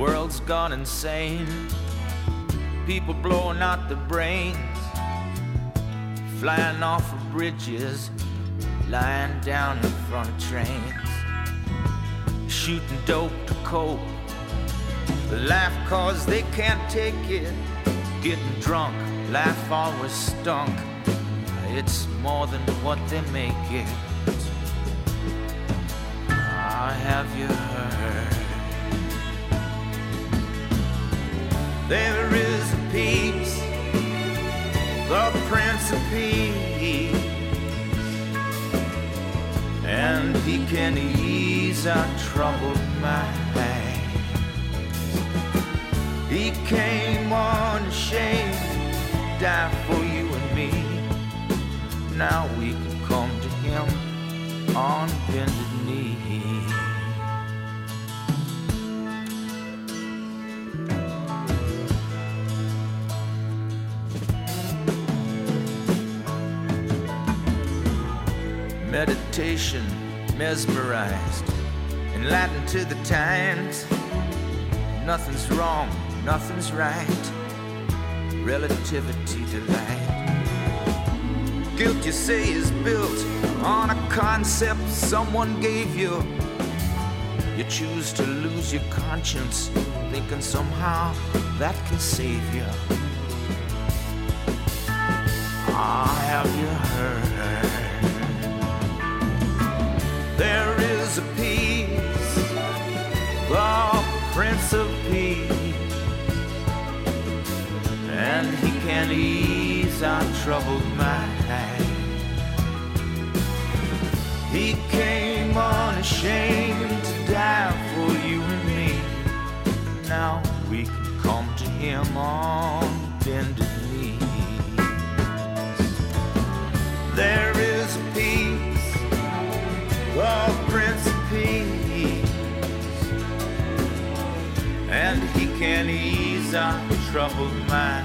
World's gone insane. People blowing out their brains, flying off of bridges, lying down in front of trains, shooting dope to cope. Laugh cause they can't take it. Getting drunk, laugh always stunk. It's more than what they make it. Have you heard? There is a peace, the Prince of Peace, and he can ease our troubled minds. He came unashamed, died for you and me. Now we can come to him on bended knee. Meditation, mesmerized, in Latin to the times. Nothing's wrong, nothing's right. Relativity delight. Guilt you say is built on a concept someone gave you. You choose to lose your conscience, thinking somehow that can save you. Have you heard? There is a peace, the Prince of Peace, and he can ease our troubled mind. He came unashamed to die for you and me. Now we can come to him on bended knees. There is a peace, the Prince of Peace, and he can ease our troubled mind.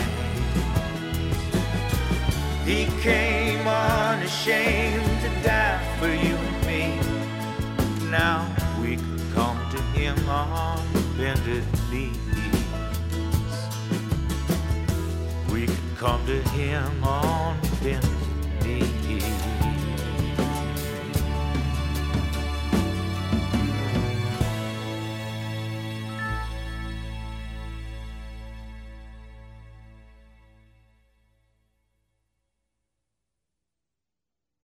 He came unashamed to die for you and me. Now we can come to him on bended knees. We can come to him on bended knees.